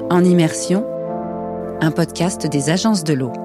En immersion, un podcast des agences de l'eau.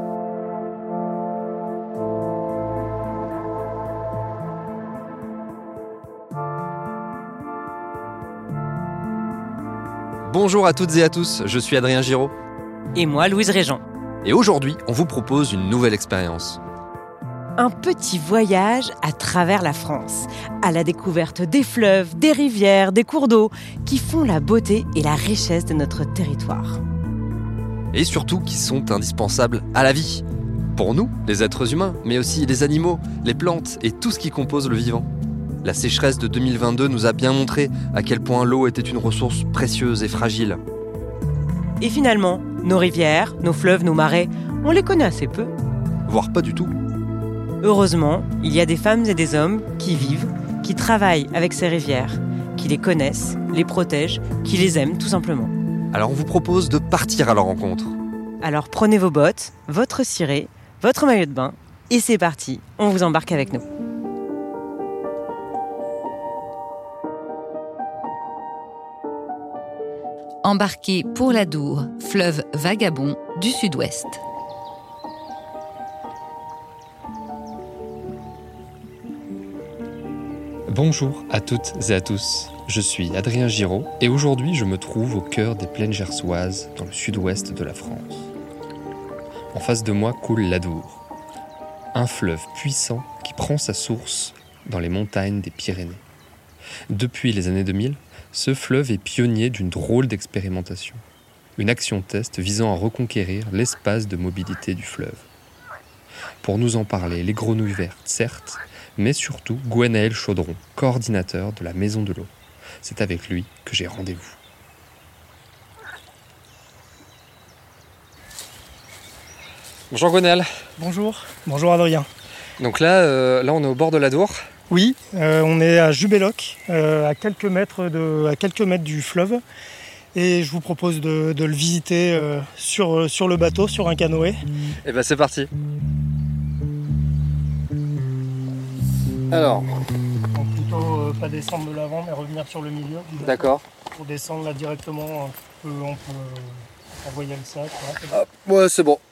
Bonjour à toutes et à tous, je suis Adrien Giraud. Et moi, Louise Régent. Et aujourd'hui, on vous propose une nouvelle expérience. Un petit voyage à travers la France, à la découverte des fleuves, des rivières, des cours d'eau, qui font la beauté et la richesse de notre territoire. Et surtout qui sont indispensables à la vie. Pour nous, les êtres humains, mais aussi les animaux, les plantes et tout ce qui compose le vivant. La sécheresse de 2022 nous a bien montré à quel point l'eau était une ressource précieuse et fragile. Et finalement, nos rivières, nos fleuves, nos marais, on les connaît assez peu. Voire pas du tout. Heureusement, il y a des femmes et des hommes qui vivent, qui travaillent avec ces rivières, qui les connaissent, les protègent, qui les aiment tout simplement. Alors on vous propose de partir à leur rencontre. Alors prenez vos bottes, votre ciré, votre maillot de bain, et c'est parti, on vous embarque avec nous. Embarqué pour l'Adour, fleuve vagabond du sud-ouest. Bonjour à toutes et à tous, je suis Adrien Giraud et aujourd'hui je me trouve au cœur des plaines gersoises dans le sud-ouest de la France. En face de moi coule l'Adour, un fleuve puissant qui prend sa source dans les montagnes des Pyrénées. Depuis les années 2000, ce fleuve est pionnier d'une drôle d'expérimentation, une action test visant à reconquérir l'espace de mobilité du fleuve. Pour nous en parler, les grenouilles vertes, certes, mais surtout Gwenaël Chaudron, coordinateur de la Maison de l'eau. C'est avec lui que j'ai rendez-vous. Bonjour Gwenaël. Bonjour Adrien. Donc là on est au bord de l'Adour. Oui, on est à Jubéloc, à quelques mètres du fleuve. Et je vous propose de le visiter sur le bateau, sur un canoë. Et ben c'est parti. Alors, Donc plutôt pas descendre de l'avant, mais revenir sur le milieu. d'accord. Pour descendre là directement, on peut envoyer le sac. Hop, ouais, c'est bon.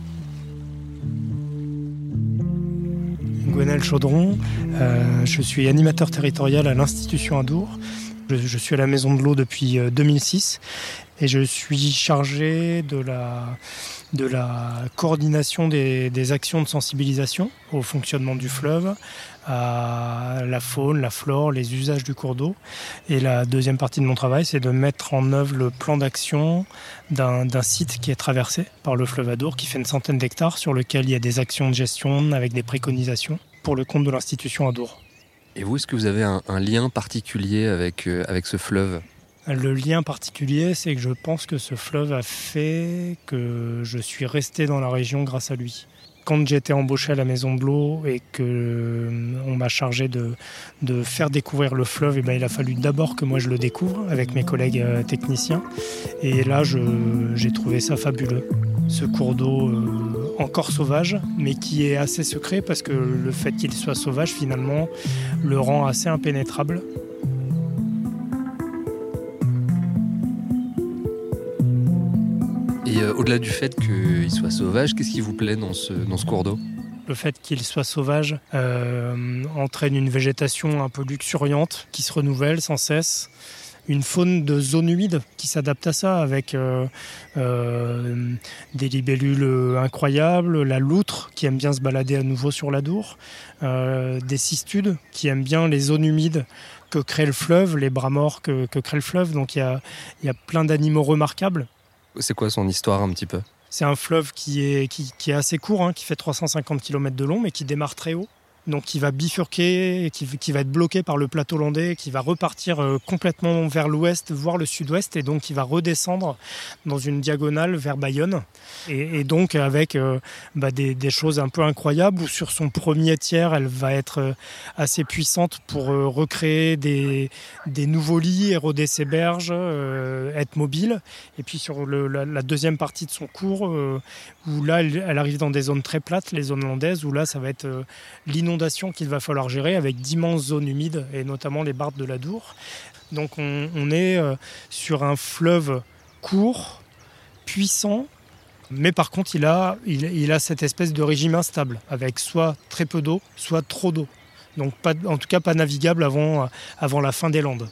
Gwenaël Chaudron, je suis animateur territorial à l'Institution Adour. Je suis à la Maison de l'eau depuis 2006 et je suis chargé de la coordination des actions de sensibilisation au fonctionnement du fleuve, à la faune, la flore, les usages du cours d'eau. Et la deuxième partie de mon travail, c'est de mettre en œuvre le plan d'action d'un site qui est traversé par le fleuve Adour, qui fait une centaine d'hectares, sur lequel il y a des actions de gestion avec des préconisations pour le compte de l'Institution Adour. Et vous, est-ce que vous avez un lien particulier avec ce fleuve ? Le lien particulier, c'est que je pense que ce fleuve a fait que je suis resté dans la région grâce à lui. Quand j'ai été embauché à la Maison de l'eau et qu'on m'a chargé de faire découvrir le fleuve, il a fallu d'abord que moi je le découvre avec mes collègues techniciens. Et là, j'ai trouvé ça fabuleux. Ce cours d'eau encore sauvage, mais qui est assez secret parce que le fait qu'il soit sauvage, finalement, le rend assez impénétrable. Et au-delà du fait qu'il soit sauvage, qu'est-ce qui vous plaît dans ce cours d'eau ? Le fait qu'il soit sauvage entraîne une végétation un peu luxuriante qui se renouvelle sans cesse. Une faune de zone humide qui s'adapte à ça avec des libellules incroyables, la loutre qui aime bien se balader à nouveau sur l'Adour, des cistudes qui aiment bien les zones humides que crée le fleuve, les bras morts que crée le fleuve. Donc il y a plein d'animaux remarquables. C'est quoi son histoire un petit peu ? C'est un fleuve qui est assez court, qui fait 350 km de long, mais qui démarre très haut. Donc qui va bifurquer, qui va être bloqué par le plateau landais, qui va repartir complètement vers l'ouest, voire le sud-ouest, et donc qui va redescendre dans une diagonale vers Bayonne. Et donc avec des choses un peu incroyables, où sur son premier tiers, elle va être assez puissante pour recréer des nouveaux lits, éroder ses berges, être mobile. Et puis sur la deuxième partie de son cours, où là, elle arrive dans des zones très plates, les zones landaises, où là, ça va être l'inondation qu'il va falloir gérer avec d'immenses zones humides, et notamment les bardes de l'Adour. Donc on est sur un fleuve court, puissant, mais par contre il a cette espèce de régime instable, avec soit très peu d'eau, soit trop d'eau. Donc en tout cas pas navigable avant la fin des Landes.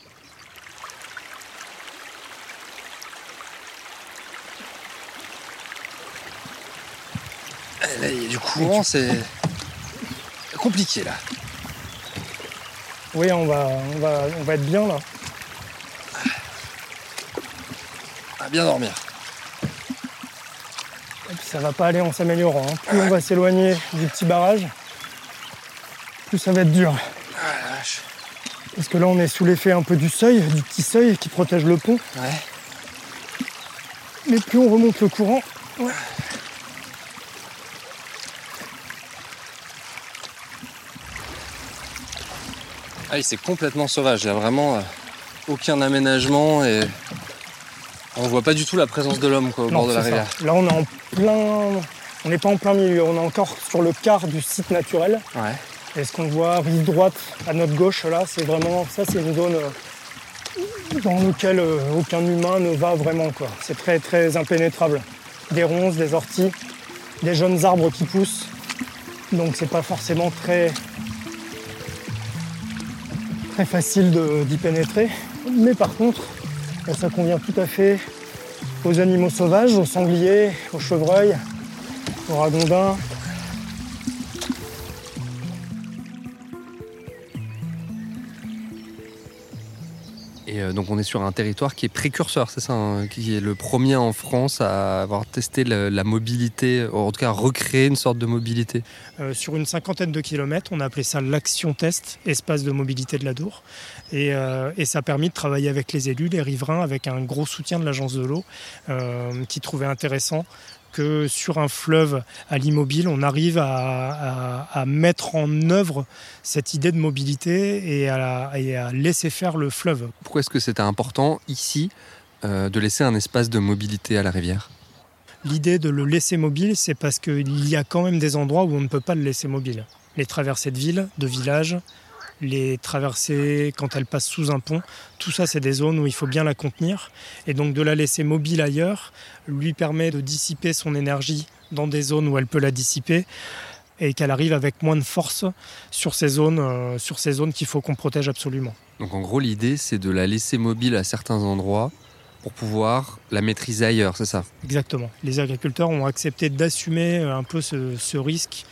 Là, il y a du courant, c'est compliqué là. Oui, on va être bien là. À bien dormir. Et puis ça va pas aller en s'améliorant. Plus on va s'éloigner du petit barrage, plus ça va être dur. Ah la vache. Parce que là on est sous l'effet un peu du petit seuil qui protège le pont. Ouais. Mais plus on remonte le courant, Ah oui, c'est complètement sauvage. Il n'y a vraiment aucun aménagement et on voit pas du tout la présence de l'homme au bord de la rivière. Là on est en plein. On n'est pas en plein milieu, on est encore sur le quart du site naturel. Ouais. Et ce qu'on voit rive droite à notre gauche là, c'est vraiment. Ça c'est une zone dans laquelle aucun humain ne va vraiment quoi. C'est très très impénétrable. Des ronces, des orties, des jeunes arbres qui poussent. Donc c'est pas forcément très facile d'y pénétrer. Mais par contre, ça convient tout à fait aux animaux sauvages, aux sangliers, aux chevreuils, aux ragondins. Et donc on est sur un territoire qui est précurseur, c'est ça, hein, qui est le premier en France à avoir testé la mobilité, en tout cas recréer une sorte de mobilité. Sur une 50aine de kilomètres, on a appelé ça l'Action Test, espace de mobilité de l'Adour. Et ça a permis de travailler avec les élus, les riverains, avec un gros soutien de l'Agence de l'eau, qui trouvait intéressant que sur un fleuve à l'immobile, on arrive à mettre en œuvre cette idée de mobilité et à laisser faire le fleuve. Pourquoi est-ce que c'était important ici de laisser un espace de mobilité à la rivière ? L'idée de le laisser mobile, c'est parce qu'il y a quand même des endroits où on ne peut pas le laisser mobile. Les traversées de villes, de villages, les traversées quand elles passent sous un pont, tout ça c'est des zones où il faut bien la contenir. Et donc de la laisser mobile ailleurs lui permet de dissiper son énergie dans des zones où elle peut la dissiper et qu'elle arrive avec moins de force sur ces zones qu'il faut qu'on protège absolument. Donc en gros l'idée c'est de la laisser mobile à certains endroits pour pouvoir la maîtriser ailleurs, c'est ça ? Exactement. Les agriculteurs ont accepté d'assumer un peu ce risque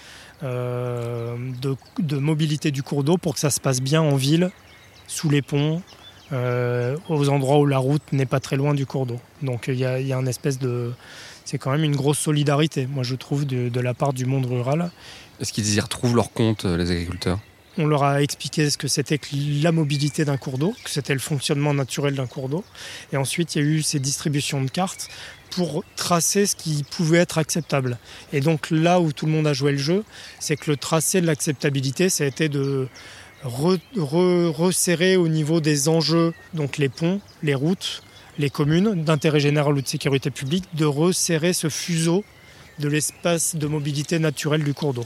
de mobilité du cours d'eau pour que ça se passe bien en ville, sous les ponts, aux endroits où la route n'est pas très loin du cours d'eau. Donc il y a une espèce de... C'est quand même une grosse solidarité, moi je trouve, de la part du monde rural. Est-ce qu'ils y retrouvent leur compte, les agriculteurs ? On leur a expliqué ce que c'était que la mobilité d'un cours d'eau, que c'était le fonctionnement naturel d'un cours d'eau. Et ensuite, il y a eu ces distributions de cartes pour tracer ce qui pouvait être acceptable. Et donc là où tout le monde a joué le jeu, c'est que le tracé de l'acceptabilité, ça a été de resserrer au niveau des enjeux, donc les ponts, les routes, les communes d'intérêt général ou de sécurité publique, de resserrer ce fuseau de l'espace de mobilité naturelle du cours d'eau.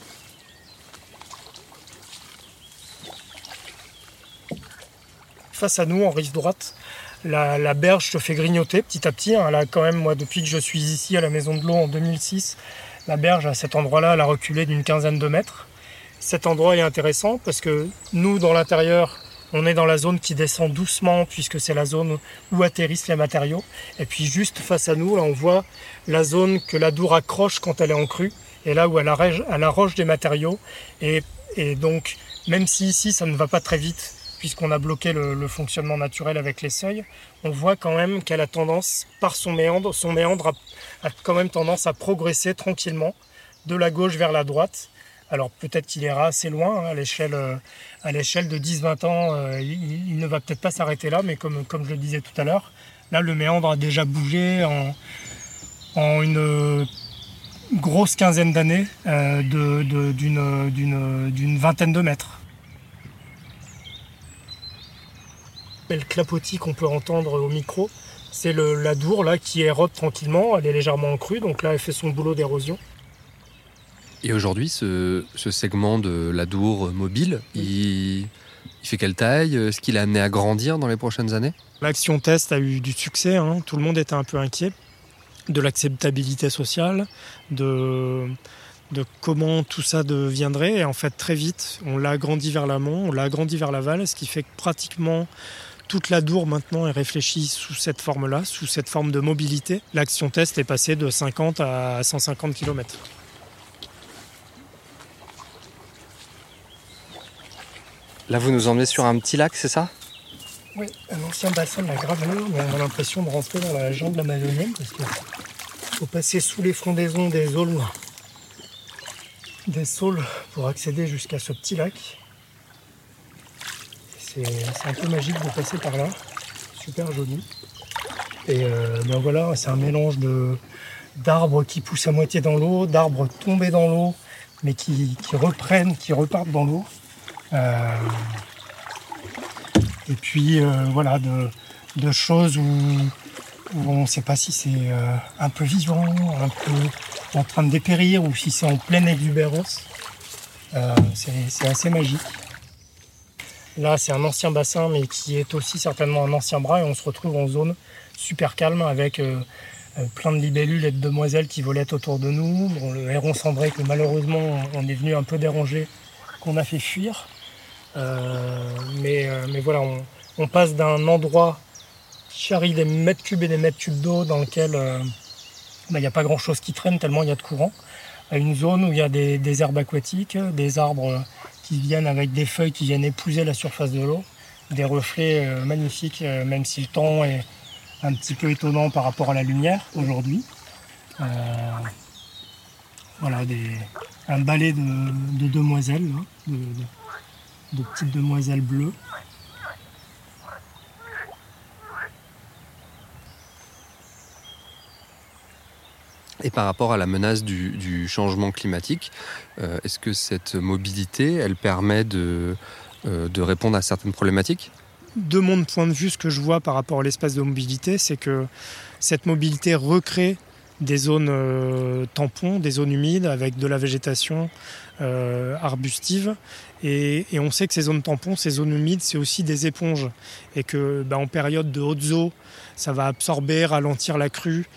Face à nous, en rive droite, la berge se fait grignoter petit à petit. Là, quand même, moi, depuis que je suis ici à la Maison de l'Eau en 2006, la berge, à cet endroit-là, elle a reculé d'une quinzaine de mètres. Cet endroit est intéressant parce que nous, dans l'intérieur, on est dans la zone qui descend doucement puisque c'est la zone où atterrissent les matériaux. Et puis juste face à nous, là, on voit la zone que l'Adour accroche quand elle est en crue et là où elle arroche des matériaux. Et donc, même si ici, ça ne va pas très vite, puisqu'on a bloqué le fonctionnement naturel avec les seuils, on voit quand même qu'elle a tendance, par son méandre a quand même tendance à progresser tranquillement de la gauche vers la droite. Alors peut-être qu'il ira assez loin, à l'échelle de 10-20 ans, il ne va peut-être pas s'arrêter là, mais comme je le disais tout à l'heure, là le méandre a déjà bougé en une grosse quinzaine d'années d'une vingtaine de mètres. Le clapotis qu'on peut entendre au micro, c'est l'Adour là, qui érode tranquillement, elle est légèrement en crue, donc là elle fait son boulot d'érosion. Et aujourd'hui, ce segment de l'Adour mobile, il fait quelle taille ? Est-ce qu'il est amené à grandir dans les prochaines années ? L'Action Test a eu du succès, tout le monde était un peu inquiet. de l'acceptabilité sociale, de comment tout ça deviendrait. Et en fait, très vite, on l'a agrandi vers l'amont, on l'a agrandi vers l'aval, ce qui fait que pratiquement toute la Dour maintenant est réfléchie sous cette forme-là, sous cette forme de mobilité. L'action test est passée de 50 à 150 km. Là, vous nous emmenez sur un petit lac, c'est ça ? Oui, un ancien bassin de la Gravelure, mais on a l'impression de rentrer dans la jungle amazonienne parce qu'il faut passer sous les fondaisons des saules pour accéder jusqu'à ce petit lac. C'est un peu magique de passer par là, super joli. Et ben voilà, c'est un mélange d'arbres qui poussent à moitié dans l'eau, d'arbres tombés dans l'eau, mais qui reprennent, qui repartent dans l'eau. Et puis voilà, de choses où on ne sait pas si c'est un peu vivant, un peu en train de dépérir, ou si c'est en pleine exubérance. C'est assez magique. Là, c'est un ancien bassin, mais qui est aussi certainement un ancien bras, et on se retrouve en zone super calme avec plein de libellules et de demoiselles qui volaient autour de nous. Bon, le héron cendré que malheureusement on est venu un peu déranger, qu'on a fait fuir. Mais voilà, on passe d'un endroit qui charrie des mètres cubes et des mètres cubes d'eau dans lequel il n'y a pas grand chose qui traîne tellement il y a de courant, à une zone où il y a des herbes aquatiques, des arbres qui viennent avec des feuilles qui viennent épouser la surface de l'eau, des reflets magnifiques, même si le temps est un petit peu étonnant par rapport à la lumière aujourd'hui. Voilà, un balai de demoiselles, là, de petites demoiselles bleues. Et par rapport à la menace du changement climatique, est-ce que cette mobilité, elle permet de répondre à certaines problématiques ? De mon point de vue, ce que je vois par rapport à l'espace de mobilité, c'est que cette mobilité recrée des zones tampons, des zones humides avec de la végétation arbustive. Et on sait que ces zones tampons, ces zones humides, c'est aussi des éponges. Et que en période de hautes eaux, ça va absorber, ralentir la crue,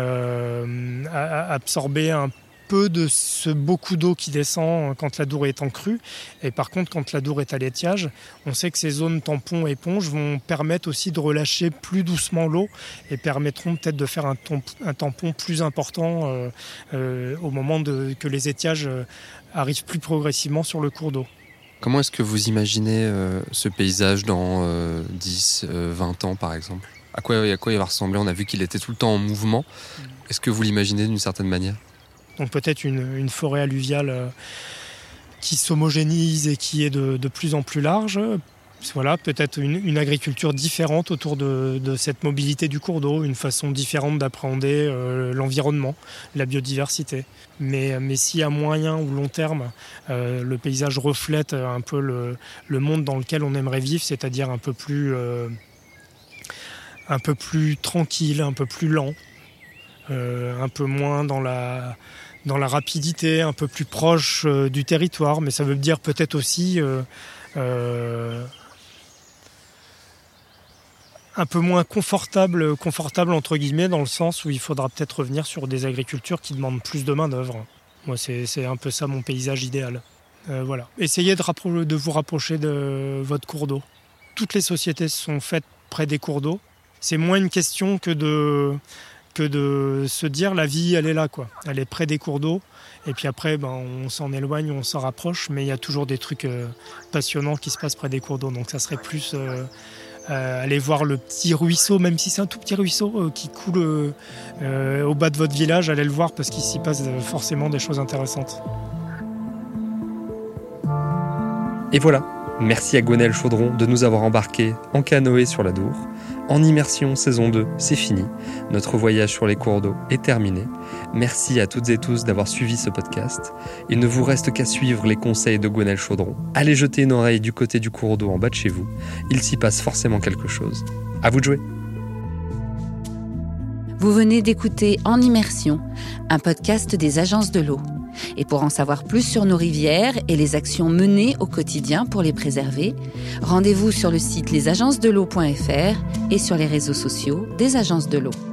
absorber un peu de ce beaucoup d'eau qui descend quand la Dour est en crue. Et par contre, quand la Dour est à l'étiage, on sait que ces zones tampons éponges vont permettre aussi de relâcher plus doucement l'eau et permettront peut-être de faire un tampon plus important au moment que les étiages arrivent plus progressivement sur le cours d'eau. Comment est-ce que vous imaginez ce paysage dans 10, 20 ans par exemple ? À quoi il va ressembler ? On a vu qu'il était tout le temps en mouvement. Est-ce que vous l'imaginez d'une certaine manière ? Donc peut-être une forêt alluviale qui s'homogénise et qui est de plus en plus large. Voilà, peut-être une agriculture différente autour de cette mobilité du cours d'eau, une façon différente d'appréhender l'environnement, la biodiversité. Mais si à moyen ou long terme, le paysage reflète un peu le monde dans lequel on aimerait vivre, c'est-à-dire un peu plus tranquille, un peu plus lent, un peu moins dans la rapidité, un peu plus proche du territoire, mais ça veut dire peut-être aussi un peu moins confortable entre guillemets, dans le sens où il faudra peut-être revenir sur des agricultures qui demandent plus de main-d'œuvre. Moi, c'est un peu ça mon paysage idéal. Voilà. Essayez de vous rapprocher de votre cours d'eau. Toutes les sociétés sont faites près des cours d'eau. C'est moins une question que de se dire la vie, elle est là, quoi. Elle est près des cours d'eau. Et puis après, on s'en éloigne, on s'en rapproche, mais il y a toujours des trucs passionnants qui se passent près des cours d'eau. Donc ça serait plus aller voir le petit ruisseau, même si c'est un tout petit ruisseau qui coule au bas de votre village, allez le voir parce qu'il s'y passe forcément des choses intéressantes. Et voilà, merci à Gwenaëlle Chaudron de nous avoir embarqués en canoë sur la Dour. En immersion saison 2, c'est fini. Notre voyage sur les cours d'eau est terminé. Merci à toutes et tous d'avoir suivi ce podcast. Il ne vous reste qu'à suivre les conseils de Gwenaëlle Chaudron. Allez jeter une oreille du côté du cours d'eau en bas de chez vous. Il s'y passe forcément quelque chose. À vous de jouer. Vous venez d'écouter En Immersion, un podcast des agences de l'eau. Et pour en savoir plus sur nos rivières et les actions menées au quotidien pour les préserver, rendez-vous sur le site lesagencesdel'eau.fr et sur les réseaux sociaux des agences de l'eau.